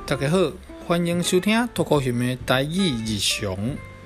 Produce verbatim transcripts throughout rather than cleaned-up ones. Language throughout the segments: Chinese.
大家好，欢迎收听脱口秀的台语日常。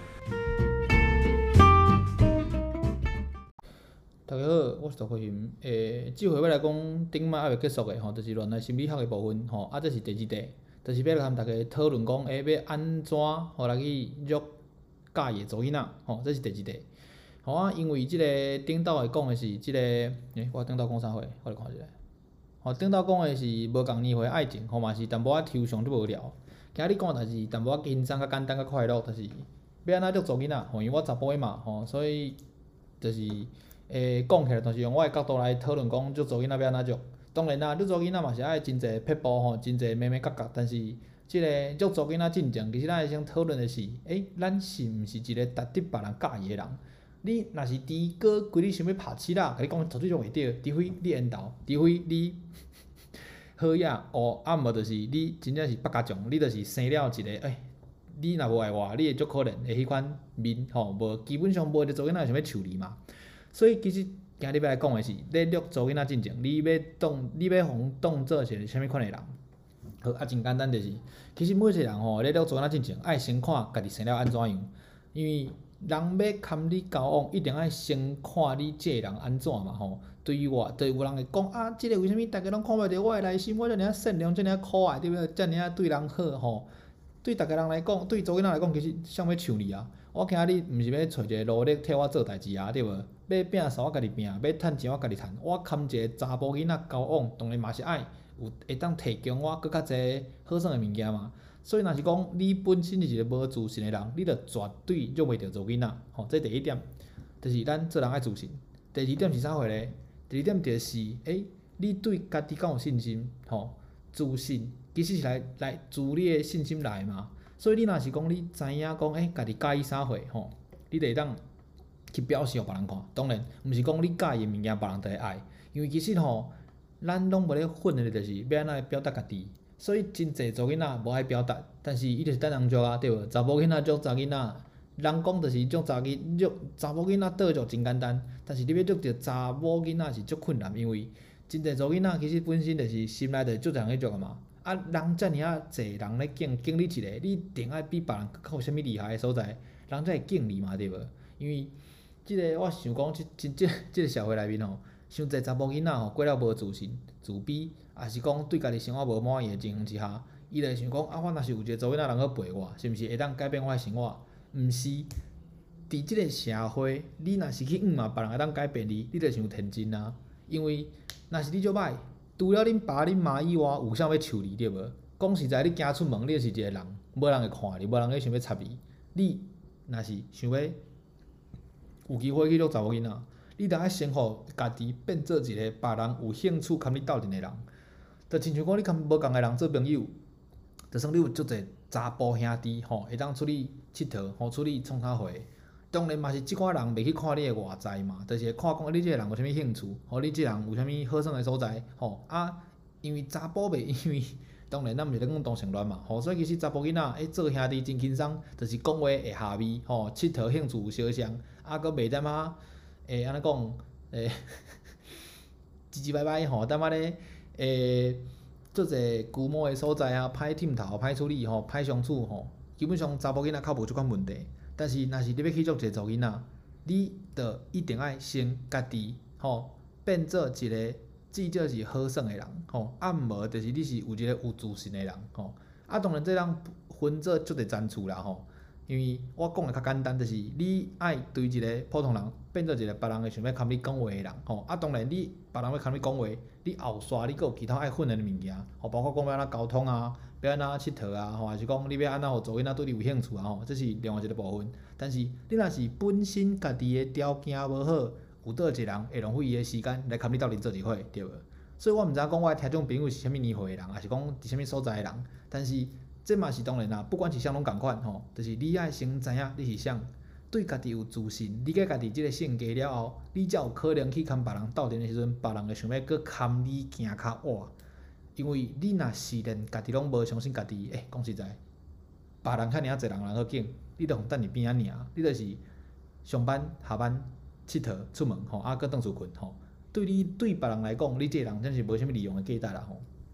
大家好，我是脱口秀。诶，这回要来讲顶摆还未结束的吼，就是恋爱心理学的部分吼。啊，这是第二题，就是要来和大家讨论讲，诶，要安怎互人去约介意的查囡仔吼，这是第二题。吼啊，因为即个顶斗会讲的是即个，诶，我顶斗讲啥货？我来看一下。吼，顶斗讲的是无共年岁爱情，吼嘛是淡薄仔抽象就无聊。今日讲的是淡薄仔轻松、较简单、较快乐，就是要安怎约查囡仔吼，因为我查甫的嘛吼，所以就是诶讲起来，就是用我的角度来讨论讲约查囡仔要安怎约。当然啦，约查囡仔嘛是爱真侪撇步吼，真侪眉眉角角，但是即个约查囡仔进前，其实咱会先讨论的是，诶，咱是毋是一个值得别人介意的人？你若是猪哥规日想要拍七啦，甲你讲绝对做袂着，除非你缘投，除非你好野哦，啊无就是你真正是百家将，你就是生了一个诶，你若无爱我，你会足可怜的迄款面吼，无基本上无一个查囡仔想要处理嘛。所以其实今日要来讲的是，咧约查囡仔进前，你要当你要互当做是啥物款的人？好啊，真简单就是，其实每一个人吼，咧约查囡仔进前，爱先看家己生了安怎样，因为人要堪你交往，一定爱先看你这个人安怎嘛吼。对于我，对有人会讲啊，即、这个为虾米大家拢看袂着我的内心？我遮尔善良，遮尔可爱，对不对？遮尔对人好吼。对逐个人来讲，对查囡仔来讲，其实想要像你啊。我今日毋是要找一个努力替我做代志啊，对无？要拼啥我家己拼，要趁钱我家己趁。我堪一个查甫囡仔交往，当然嘛是爱有会当提供我搁较侪好耍的物件嘛。所以若是讲你本身是一个无自信的人，你就绝对约袂着查囡仔。吼，这第一点，就是咱做人爱自信。第二点是啥货咧？第二点就是，诶，你对家己敢有信心？吼，自信其实是来来自你的信心来嘛。所以你若是讲你知影讲，诶，家己介意啥货，吼，你就会当去表示互别人看。当然，毋是讲你介意的物件，别人就会爱。因为其实吼，咱拢无咧混的，就是要安怎表达家己。所以真侪查囡仔无爱表达，但是伊就是等人约啊，对无？查某囡仔约查囡仔，人讲就是种查囡约查某囡仔倒约真简单，但是你要约着查某囡仔是足困难，因为真侪查囡仔其实本身就是心内就足侪人去约啊嘛。啊，人遮尔啊侪人咧敬敬你一个，你一定爱比别人较有啥物厉害的所在，人才会敬你嘛，对无？因为即个我想讲，即即即即个社会内面吼，伤侪查某囡仔吼过了无自信、自卑。也是讲对家己生活无满意的情况之下，伊就想讲啊，我若是有一个查囡仔人去陪我，是毋是会当改变我的生活？毋是，伫即个社会，你若是去忤嘛，别人会当改变你，你就伤天真啊。因为若是你足歹，除了恁爸恁妈以外，有啥要处理对无？讲实在，你行出门，你就是一个人，无人会看你，无人会想要插你。你若是想要有机会去约查某囡仔，你着爱先互家己变做一个别人有兴趣堪你斗阵的人。就亲像讲，你甲无共个人做朋友，就算你有足侪查甫兄弟吼，会当出去佚佗，吼出去创啥货。当然嘛是即款人袂去看你的外在嘛，就是会看讲你即个人有啥物兴趣，吼你即个人有啥物好耍的所在，吼啊，因为查甫袂因为，当然咱毋是咧讲同性恋嘛，吼所以其实查甫囡仔诶做兄弟真轻松，就是讲话会下味，吼佚佗兴趣有相像，啊佫袂踮啊诶安尼讲诶，唧唧歪歪吼，踮啊咧。诶，做者旧模的所在啊，歹忝头、歹处理吼、歹相处吼，基本上查甫囡仔较无即款问题。但是若是你要去约一个查囡仔，你着一定爱先家己吼变做一个至少是好耍的人吼，啊毋无就是你是有一个有自信的人吼。啊当然这人分做足侪层次啦吼，因为我讲的较简单，就是你爱对一个普通人变做一个别人会想要堪你讲话的人吼。啊当然你别人要堪你讲话。你后续你佫有其他爱训练的物件，吼，包括讲要安怎沟通啊，要安怎佚佗啊，吼，还是讲你要安怎互查囡仔对你有兴趣啊，吼，这是另外一个部分。但是你若是本身家己的条件无好，有倒一个人会浪费伊的时间来堪你斗阵做一伙，对无？所以我毋知影讲我的听众朋友是啥物年岁的人，还是讲伫啥物所在的人。但是这嘛是当然啦，不管是啥拢共款吼，就是你爱先知影你是啥。对家己有自信，理解家己即个性格了后，你才有可能去堪别人斗阵的时阵，别人会想要搁堪你行较晏。因为你若是连家己拢无相信家己，诶，讲实在，别人遐尔济人人好拣，你着互等伫边仔尔，你着是上班、下班、佚佗、出门吼，啊，搁倒厝困吼。对你对别人来讲，你即个人真是无啥物利用的价值啦吼。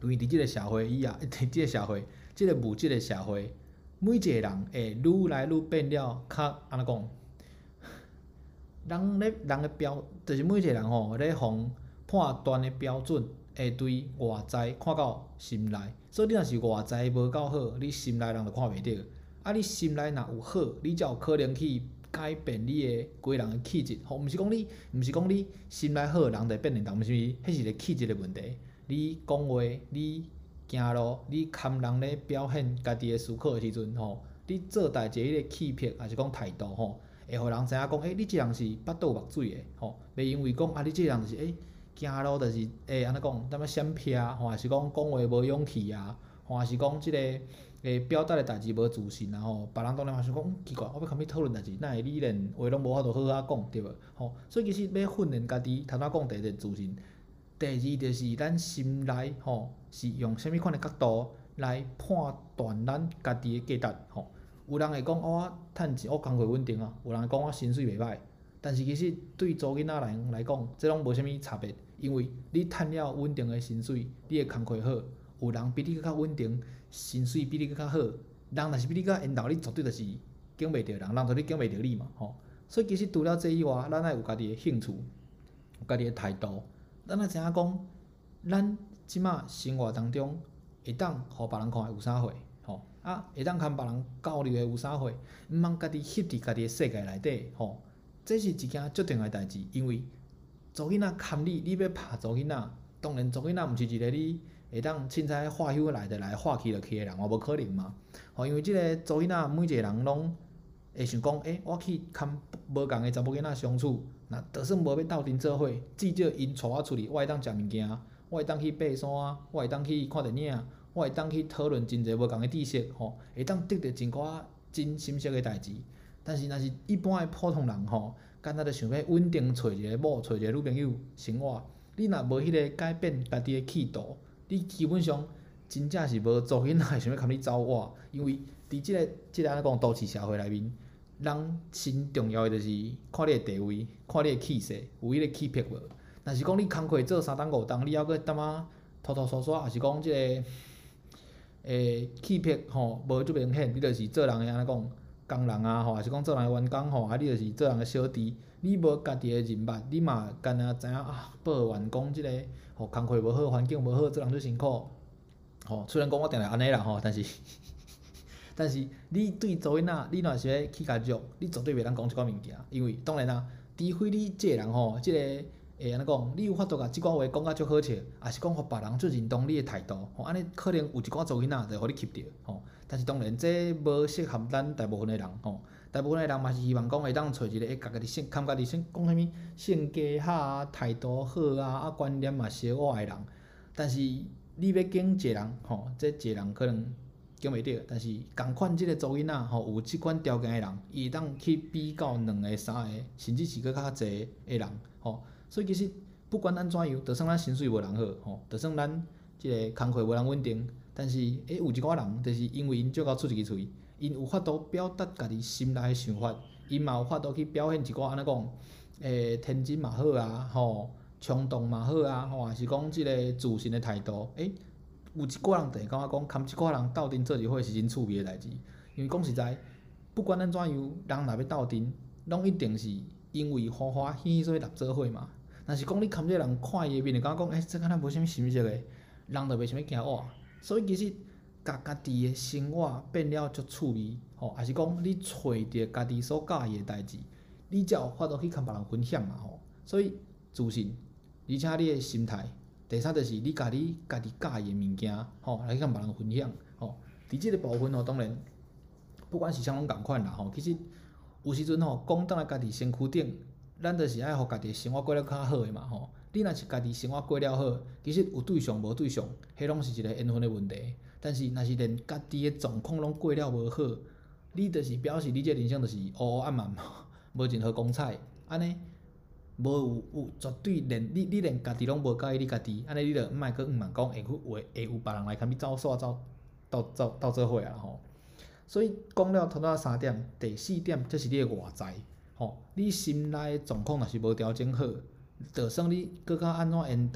因为伫即个社会以后，伫即个社会，即、个物质的社会，每一个人会愈来愈变了较安怎讲？人咧人的标，就是每一个人吼咧互判断的标准，会对外在看到心内。所以你若是外在无够好，你心内人就看袂着。啊，你心内若有好，你才有可能去改变你的规人的气质。吼，毋是讲你，毋是讲你心内好，人就变领导，毋是，迄是一个气质的问题。你讲话，你行路，你看人咧表现家己的思考的时阵，吼，你做代志迄个气魄，还是讲态度，吼。会互人知影讲，诶、欸，你即人是巴肚目水的，吼，袂因为讲啊，你即人就是诶，行、欸、路就是会安怎讲，踮咧闪避啊，或是讲讲话无勇气啊，或是讲即、这个诶表达的代志无自信啊，吼，别人当然嘛想讲、嗯、奇怪，我要甲你讨论代志，哪会你连话拢无法度好好讲，对无？吼，所以其实要训练家己，头仔讲第一自信，第二就是咱心内吼是用啥物款的角度来判断咱家己的价值，吼。有人会讲哦，我趁钱，我工课稳定啊。有人会讲我薪水袂歹，但是其实对做囡仔来来讲，这拢无啥物差别，因为你趁了稳定的薪水，你的工课好，有人比你较稳定，薪水比你较好，人若是比你较缘投，你绝对就是敬袂着人，人就你敬袂着你嘛，吼。所以其实除了这以外，咱爱有家己的兴趣，有家己的态度，咱爱知影讲，咱即马生活当中会当互别人看有啥货。吼啊，会当牵别人交流的有啥货？毋通家己翕伫家己的世界内底，吼，这是一件足重要的代志。因为做囡仔牵你，你要拍做囡仔，当然做囡仔毋是一个你会当凊彩话休来就来，话去就去的人，嘛无可能嘛。吼，因为即个做囡仔，每一个人拢会想讲，诶、欸，我去牵无共的查某囡仔相处，若就算无要斗阵做伙，至少因带我出去，我会当食物件，我会当去爬山，我会当去看电影。我会当去讨论真侪无共的知识，吼，会当得到真寡真深刻的代志。但是若是一般的普通人，吼，干那着想要稳定找一个某，找一个女朋友生活，你若无迄个改变家己的气度，你基本上真正是无做囡仔想要甲你走活。因为伫即、个即、个安怎讲都市社会内面，人真重要的就是看你的地位，看你的气势，有迄个气魄无。若是讲你工课做三档五档，你还阁踮啊拖拖刷刷，还是讲即个。诶，气魄吼无足明显，你就是做人诶安怎讲工人啊，吼，还是讲做人诶员工吼，啊，你就是做人诶小弟，你无家己诶人脉，你嘛干若知影啊，报员工即个吼工课无好，环境无好，做人最辛苦，吼，虽然讲我定定安尼啦吼，但是但是你对做囡仔，你若是要去家族，你绝对袂当讲即款物件，因为当然啦，除非你即个人吼，即、这个。会安怎讲？你有法度甲即寡话讲甲足好笑，也是讲互别人足认同你诶态度，吼，安尼可能有一寡做囡仔就互你吸着，吼。但是当然，这无适合咱大部分诶人，吼。大部分诶人嘛是希望讲会当找一个会家己性，看家己性讲啥物性格好啊，态度好啊，啊观念嘛小我诶人。但是你要经一个人，吼，这一个人可能经袂着。但是共款即个做囡仔，吼，有即款条件诶人，伊会当去比较两个、三个，甚至是搁较济诶人，吼。所以其实不管安怎样，就算咱薪水无人好，吼，就算咱即个工课无人稳定，但是诶、欸、有一寡人，就是因为因足够出一支喙，因有法度表达家己心内诶想法，因嘛有法度去表现一寡安怎讲，诶、欸、天真嘛好啊，吼，冲动嘛好啊，吼，还是讲即个自信诶态度，诶、欸，有一寡人就会感觉讲，牵一寡人斗阵做一伙是真趣味诶代志，因为讲实在，不管安怎样，人若要斗阵，拢一定是因为欢欢喜喜所以立做伙嘛。若是讲你牵这个人看伊诶面，就感觉讲，诶、欸，这敢若无啥物心色诶，人就袂想要行活。所以其实，家家己诶生活变了足趣味，吼，还是讲你找着家己所喜意诶代志，你才有法度去甲别人分享嘛，吼。所以自信，而且你诶心态，第三就是你家己家己喜意诶物件，吼，来去甲别人分享，吼。伫即个部分吼，当然，不管是啥拢共款啦，吼。其实有时阵吼，讲倒来家己身躯顶。咱就是爱互家己生活过了较好诶嘛吼。你若是家己生活过了好，其实有对象无对象，迄拢是一个缘分诶问题。但是若是连家己诶状况拢过了无好，你就是表示你这人生就是乌乌暗暗，无任何光彩。安尼无有有绝对连你你连家己拢无介意你家己，安尼你著毋莫阁毋茫讲会会会有别人来甲你走煞走斗斗斗做伙啊吼。所以讲了头仔三点，第四点则是你诶外在。吼，你心内状况若是无调整好，就算你搁较安怎缘投，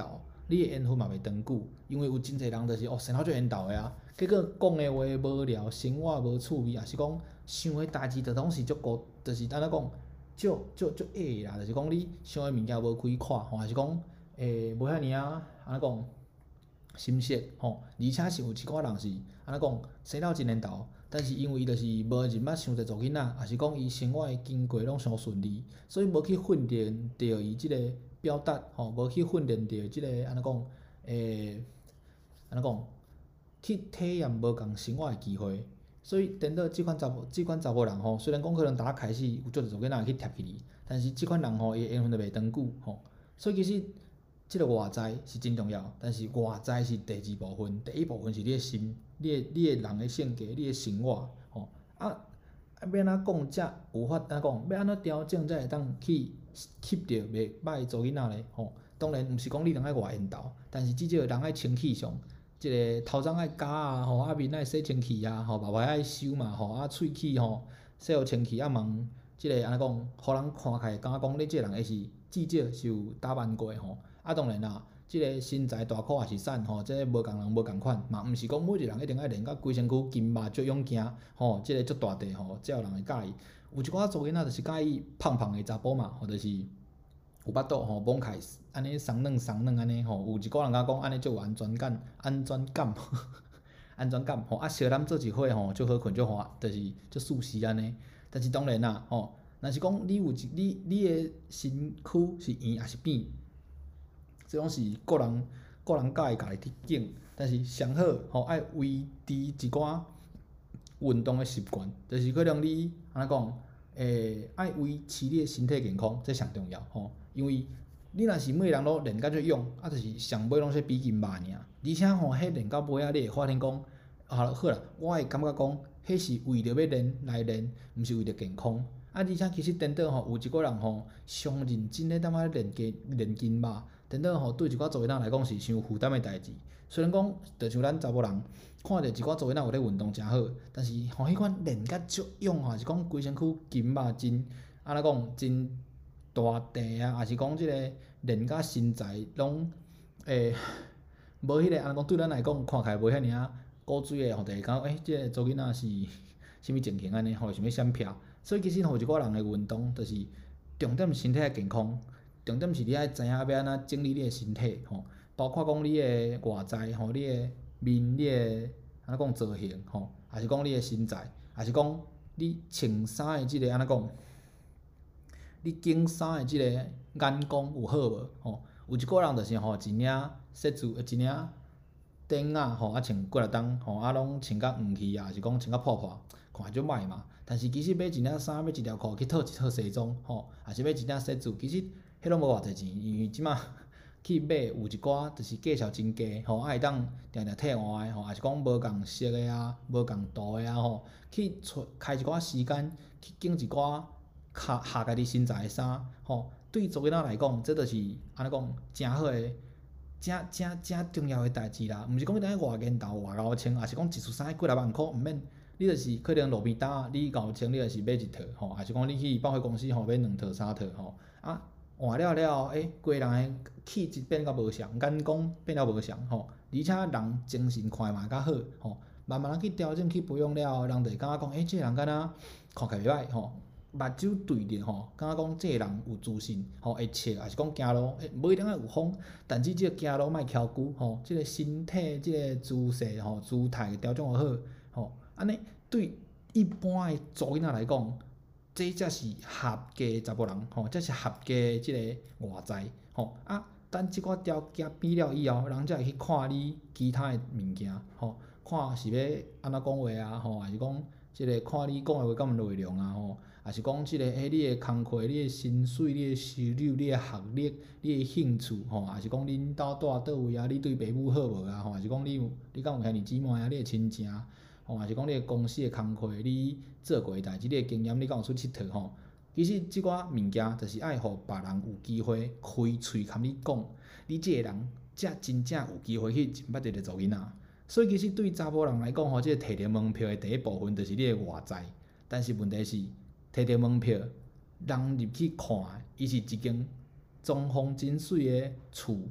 你的缘分嘛袂长久，因为有真侪人就是哦，先头就缘投的啊，结果讲的话无聊，生活无趣味，也是讲想的代志就拢是足孤，就是安怎讲，足足足矮啦，就是讲你想的物件无开阔，吼，还是讲诶无遐尔啊，安怎讲？心色吼，而且是有一寡人是安怎讲，生了真缘投，但是因为伊就是无入捌伤侪做囡仔，也是讲伊生活的经过拢上顺利，所以无去训练着伊即个表达吼，无去训练着即个安怎讲诶，安怎讲去体验无共生活的机会，所以等到即款查某即款查某人吼，虽然讲可能逐仔开始有足侪做囡仔去贴起伊，但是即款人吼伊的缘分就袂长久吼，所以其实。即个外在是真重要，但是外在是第二部分，第一部分是你的心，你的你的人的性格，你的生活，吼啊啊要安怎讲才有法安怎讲，要安怎调整才会当去吸着袂歹做囡仔咧，吼当然毋是讲你人爱外缘投，但是至少人爱清气上，即个头鬃爱夹啊，吼啊面爱洗清气啊，吼目屎爱收嘛，吼啊喙齿吼洗互清气啊望，即个安怎讲，互人看起来感觉讲你即个人会是至少是有打扮过吼。啊，当然啦，即、这个身材大块也是瘦吼，即、这个无共人无共款，嘛毋是讲每一个人一定爱练到规身躯筋肉足勇行，吼，即、这个足大地吼，才有人会介意。有一寡做囡仔就是介意胖胖的查甫嘛，或者是有巴肚吼，崩开安尼松软松软安尼吼，有一寡人甲讲安尼足有安全感，安全感，安全感吼，啊，小人做一伙吼，足好困足欢，就是足舒适安尼。但是当然啦，吼，若是讲你有一你你的身躯是圆也是扁。即种是个人个人家己家己去拣，但是上好吼爱维持一寡运动的习惯，就是可能你安怎讲，诶爱维持你的身体健康，这上重要吼。因为你若是每个人都练甲足勇，啊，就是上尾拢说比筋肉尔，而且吼，迄练到尾仔，你会发现讲，啊好啦，我会感觉讲，迄是为着要练来练，毋是为着健康。啊，而且其实等到吼，有一个人吼，上认真咧，踮仔练筋练筋肉。等到吼，对一寡做囡仔来讲是伤负担的代志。虽然讲，就像咱查某人看着一寡做囡仔有咧运动诚好，但是吼迄款练甲足勇吼，是讲规身躯筋肉真安怎讲真大地啊，还是讲即个练甲身材拢诶无迄个安怎讲对咱来讲看起来无遐尔啊古锥的吼，就是讲诶，即个做囡仔是啥物情形安尼吼，想要闪避。所以其实吼，一寡人的运动就是重点身体的健康。重点是你爱知影要安怎整理你的身体吼，包括讲你的外在吼，你的面、你的安怎讲造型吼，还是讲你的身材，还是讲你穿衫的即个安怎讲，你拣衫的即个眼光有好无吼？有一个人就是吼，一领设置一领顶仔吼，啊穿几啊冬吼，啊拢穿甲黄去啊，还是讲穿甲破破，看就歹嘛。但是其实买一领衫，买一条裤去套一套西装吼，还是买一领设置，其实。迄拢无偌济钱，因为即马去买有一寡就是价钱真低，吼，啊会当定定替换的吼，也是讲无共色的啊，无共度的啊吼，去找开一寡时间去拣一寡下下家己身材的衫，吼，对做囡仔来讲，这就是安尼讲诚好的、诚诚诚重要的代志啦。毋是讲你等下外间投外高穿，也是讲一束衫几啊万箍，毋免，你就是可能路边摊你高穿，你就是买一套，吼，也是讲你去百货公司吼买两套三套，吼，啊。换了了后，诶，规人诶气质变甲无像，眼光变了无像吼，而且人精神看嘛较好吼，慢慢去调整去培养了后，人就会感觉讲，诶，即个人敢若看起来袂歹吼，目睭对着吼，感觉讲即个人有自信吼，会笑，也是讲行路，诶，无一定爱有风，但是即个行路莫翘久吼，即个身体即个姿势吼，姿态调整好吼，安尼对一般诶做囡仔来讲。这才是合格的查某人吼，这是合格的即个外在吼啊。等即寡条件变了以后，人才会去看你其他的物件吼，看是要安怎讲话啊吼，还是讲即个看你讲的话敢有内容啊吼，还是讲即个诶你的工课、你的薪水、你的收入、你的学历、你的兴趣吼，还是讲恁兜住倒位啊？你对爸母好无啊？吼，还是讲你有你敢有兄弟姊妹啊？你的亲情？吼，还是讲你个公司诶工课，你做过诶代志，你诶经验，你敢有出佚佗吼？其实即寡物件，就是爱互别人有机会开喙甲你讲，你即个人才真正有机会去真捌着做囡仔。所以其实对查某人来讲吼，即个摕着门票诶第一部分，就是你诶外在。但是问题是，摕着门票，人入去看，伊是一间装潢真水诶厝，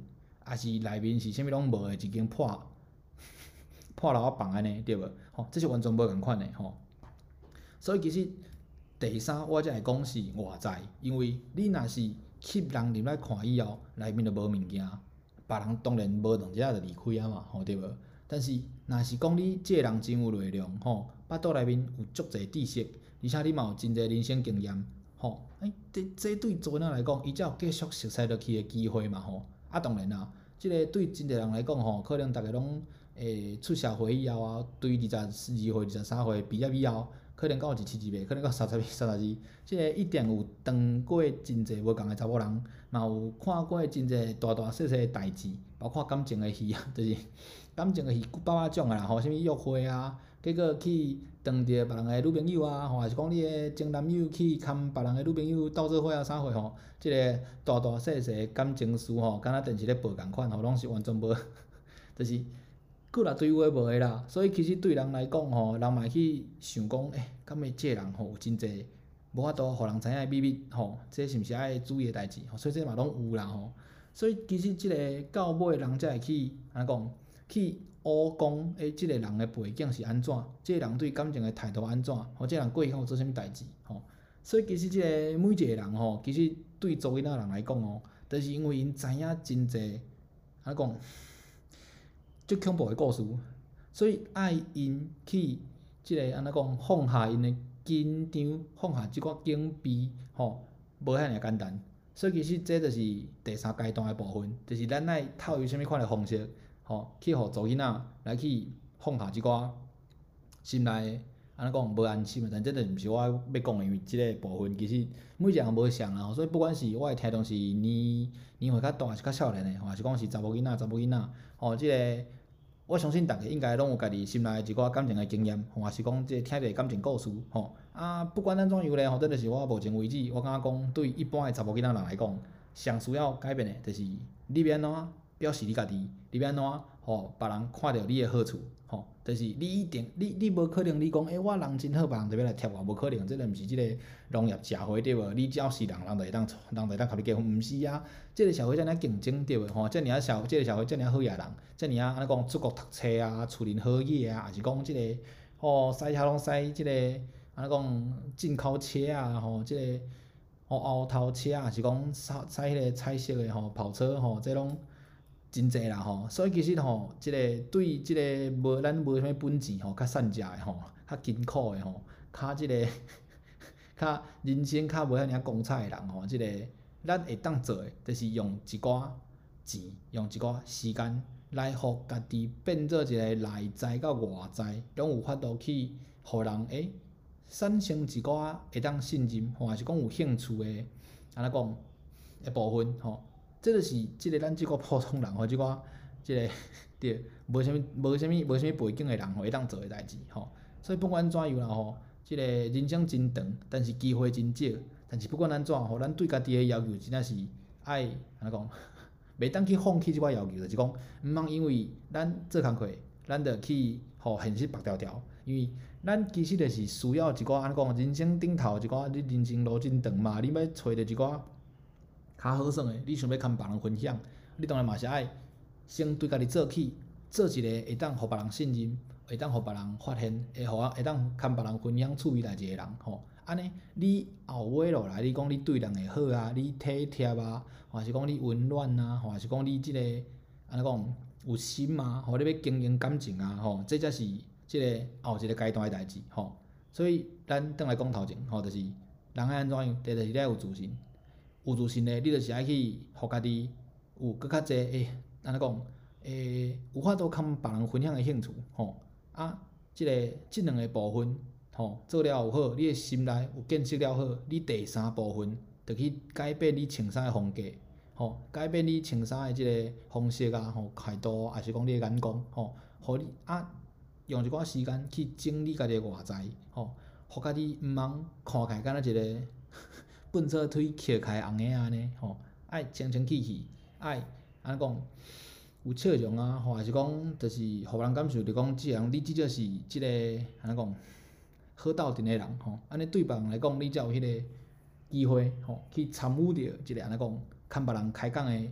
还是内面是啥物拢无诶，一间破破楼仔房安尼，对无？吼，这是完全无共款诶，吼。所以其实第三我才会讲是外在，因为你若是吸人入来看以后，内面就无物件，别人当然无两只就离开啊嘛，吼对无？但是若是讲你即个人真有内容，吼，巴肚内面有足侪知识，而且你嘛有真侪人生经验，吼，哎，这这对做人来讲，伊才有继续熟悉落去诶机会嘛，吼。啊，当然啦，即个对真侪人来讲，吼，可能逐个拢会出社会以后啊，对二十二岁、二十三岁毕业以后，可能到二七二八，可能到三十三十二，即个一定有当过真侪无共诶查某人，嘛有看过真侪大大细细诶代志，包括感情诶戏啊，就是感情诶戏百百种啊啦，吼，啥物约会啊，结果去撞着别人诶女朋友啊，吼，还是讲你诶前男友去牵别人诶女朋友斗做伙啊啥货吼，即个大大细细诶感情事吼，敢若电视咧报共款吼，拢是完全无，就是过来对话无诶啦。所以其实对人来讲吼，人嘛会去想讲，诶、欸，敢会即个人吼有真侪无法度互人知影诶秘密吼，这是毋是爱注意诶代志吼，所以这嘛拢有啦吼。所以其实即个到尾人才会去安怎讲，去挖讲诶，即个人诶背景是安怎，即个人对感情诶态度安怎，或即个人过去有做啥物代志吼。所以其实即个每一个人吼，其实对做囡仔人来讲吼，著是因为因知影真侪安怎讲，足恐怖诶故事，所以爱因去即个安怎讲放下因诶紧张，放下即寡警备吼，无遐尔简单。所以其实这就是第三阶段诶部分，就是咱爱透过啥物款诶方式，吼，去互做囡仔来去放下即寡心内安怎讲无安心诶，但这著毋是我要讲诶，因为即个部分其实每一个人无相啦，所以不管是我诶听众是年年岁较大还是较少年诶，吼，还是讲是查某囡仔、查某囡仔，吼，即个我相信逐个应该拢有家己心内一寡感情诶经验，吼，还是讲即个听着感情故事，吼。啊，不管安怎样咧，吼，这就是我目前为止，我感觉讲对一般诶查某囡仔人来讲，上需要改变诶，就是你要安怎表示你家己，你要安怎吼别人看到你诶好处，吼，就是你一定你你无可能你讲，诶、欸，我人真好，别人就要来贴我，无可能，这个毋是即个农业社会对无？你只要是人，人就会当人就会当甲你结婚，毋是啊，即、这个社会遮尔竞争对无？吼，遮尔社，即、这个社会遮尔好野人，遮尔安尼讲出国读册啊，厝邻好野啊，还是讲即个吼驶车拢驶即个。安怎讲进口车啊，吼，即、这个吼后头车啊，是讲驶驶迄个彩色的吼跑车吼，这拢真济啦吼。所以其实吼，即、这个对即个无咱无啥物本钱吼，较善食的吼，较艰苦的吼，较即、这个较人生较无遐尔光彩的人吼，即、这个咱会当做的，就是用一寡钱，用一寡时间来互家己变做一个内在甲外在，拢有法度去互人诶。产生一寡会当信任，或者是讲有兴趣的，安怎讲诶部分吼，这就是即个咱即个普通人吼，即寡即个对无啥物无啥物无啥物背景诶人吼会当做诶代志吼。所以不管怎样啦吼，即个人生真长，但是机会真少。但是不管安怎吼，咱对家己诶要求真正是爱安怎讲，袂当去放弃即寡要求，就是讲毋通因为咱做工课，咱着去互现实白条条，因为。咱其实就是需要一寡安怎讲，人生顶头一寡，你人生路真长嘛，你要找着一寡较好耍诶，你想要甲别人分享，你当然嘛是爱先对家己做起，做一个会当互别人信任，会当互别人发现，会互会当甲别人分享趣味代志诶人吼。安尼你后尾落来，你讲你对人会好啊，你体贴啊，或是讲你温暖啊，或是讲你即个安怎讲有心啊，吼，你要经营感情啊，吼，这才是。即个后一个阶段诶代志吼，所以咱转来讲头前吼，就是人爱安怎样，第一就是你爱有自信，有自信诶，你就是爱去互家己有搁较济诶，安怎讲诶，有法度堪别人分享诶兴趣吼。啊，即、这个即两个部分吼做了有好，你诶心内有建设了好，你第三部分着去改变你穿衫诶风格吼，改变你穿衫诶即个方式啊吼，态度还是讲你诶眼光吼，互你啊。用一寡时间去整理家己诶外在，吼，互家己毋通看起来敢若一个笨拙腿翘开红个安尼，吼，爱清清气气，爱安怎讲有笑容啊，吼，还是讲就是互人感受着讲，即个人你至少是即个安怎讲好斗阵诶人，吼，安尼对别人来讲，你才有迄个机会，吼，去参与着即个安怎讲，牵别人开讲诶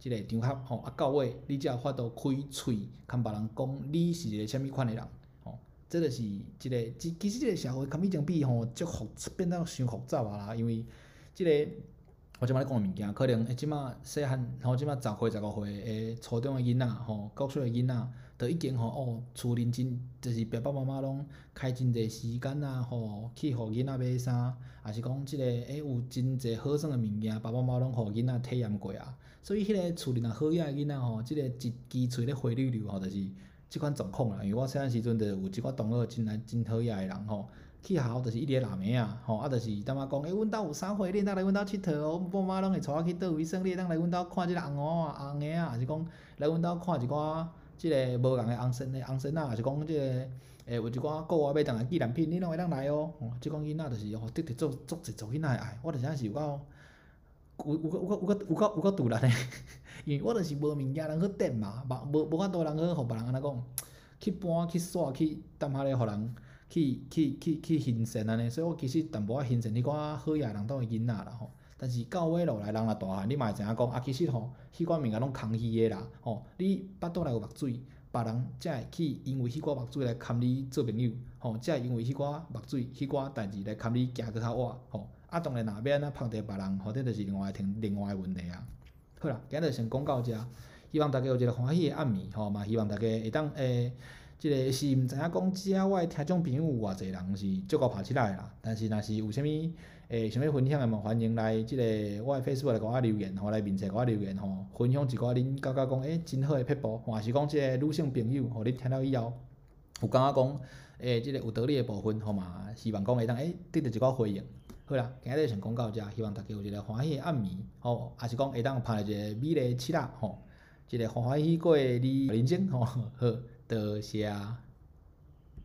即个场合吼，啊到尾你才有法度开喙，甲别人讲你是一个啥物款的人吼。这就是即个，其其实即个社会甲以前比吼，足复变到伤复杂啊啦，因为即个我即摆咧讲的物件，可能诶即马细汉吼，即马十岁、十五岁诶初中诶囡仔吼，国小诶囡仔，都已经吼哦，厝认真，就是爸爸妈妈拢开真侪时间啊，吼去互囡仔买衫，也是讲即个诶有真侪好耍诶物件，爸爸妈妈拢互囡仔体验过啊。所以迄个厝里若好野诶囡仔吼，即个一支喙咧回溜溜吼，就是即款状况啦。因为我细汉时阵就有一寡同学真来真好野诶人吼。去学校就是一直拉妹啊，吼啊，就是当妈讲，诶、欸，阮兜有啥货，你当来阮兜佚佗哦，阮爸妈拢会带我去倒位耍，你当来阮兜看即个红蚵啊、红鸭啊，还是讲来阮兜看一寡即个无共诶红绳诶红绳啊，还是讲即个诶有一寡购物要当来纪念品，你拢会当来哦。吼、即款囡仔就是吼得着足足侪做囡仔诶爱，我就真是有够有有够有够有够有够有够突然诶，因为我就是无物件通去点嘛，无无法度通去互别人安怎讲去搬去耍去踮遐咧互人。去去去去欣赏安尼，所以我其实淡薄仔欣赏迄寡好野人当诶囡仔啦吼。但是到尾落来，人若大汉，你嘛会知影讲，啊，其实吼，迄寡物件拢空虚诶啦。吼，你巴肚内有目水，别人才会去因为迄寡目水来堪你做朋友，吼，才会因为迄寡目水、迄寡代志来堪你行搁较晏，吼。啊，当然若要安怎碰着别人，吼，这就是另外另另外诶问题啊。好啦，今日先讲到遮，希望大家有一个欢喜诶暗暝，吼嘛，希望大家会当诶。即个是毋知影讲，遮我诶听众朋友有偌济人是足够拍起来啦。但是若是有啥物诶想要分享诶嘛，欢迎来即个我诶 Facebook 来甲我留言，吼来面册甲我留言吼，分享一寡恁感觉讲诶真好诶撇步，或是讲即个女性朋友吼，恁听了以后有感觉讲诶即个有道理诶部分，吼嘛，希望讲会当诶得到一寡回应。好啦，今日先讲到遮，希望大家有一个欢喜诶暗暝，吼，也是讲会当拍一个美丽诶七仔，吼，一个欢欢喜喜过你人生，吼，好。多谢。